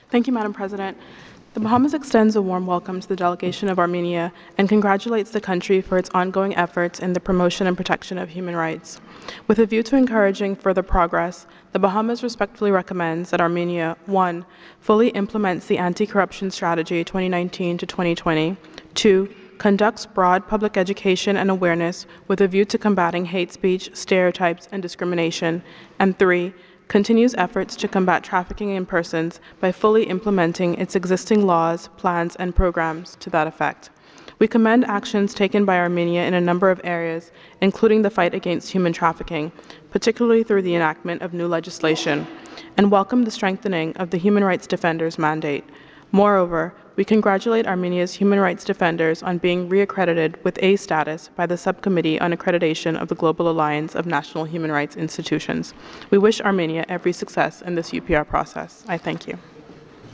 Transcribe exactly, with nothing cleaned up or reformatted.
Thank you, Madam President. The Bahamas extends a warm welcome to the delegation of Armenia and congratulates the country for its ongoing efforts in the promotion and protection of human rights. With a view to encouraging further progress, the Bahamas respectfully recommends that Armenia, one, fully implements the Anti-Corruption Strategy twenty nineteen to twenty twenty, two, conducts broad public education and awareness with a view to combating hate speech, stereotypes, and discrimination, and three, continues efforts to combat trafficking in persons by fully implementing its existing laws, plans, and programs to that effect. We commend actions taken by Armenia in a number of areas, including the fight against human trafficking, particularly through the enactment of new legislation, and welcome the strengthening of the Human Rights Defenders mandate. Moreover, we congratulate Armenia's human rights defenders on being reaccredited with A status by the Subcommittee on Accreditation of the Global Alliance of National Human Rights Institutions. We wish Armenia every success in this U P R process. I thank you.